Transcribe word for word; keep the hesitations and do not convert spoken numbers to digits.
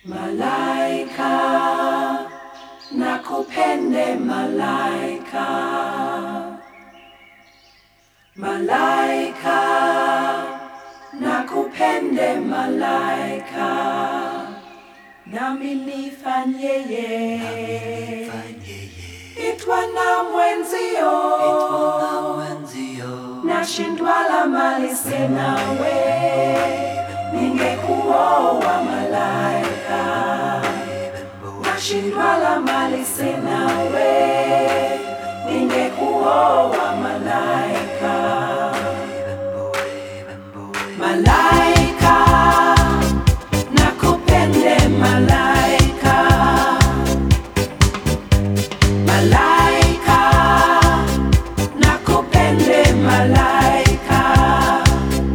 Malaika, nakupende malaika. Malaika, nakupende malaika. Nami nifanyeye, itwa na mwenzio, nashindwa la mali sina we, ningekuoa malaika. Nashindwa la mali sina we, ningekuoa malaika. Malaika